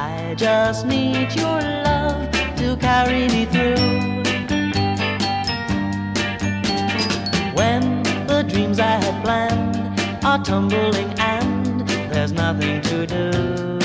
I just need your love to carry me through. When the dreams I had planned are tumbling and there's nothing to do,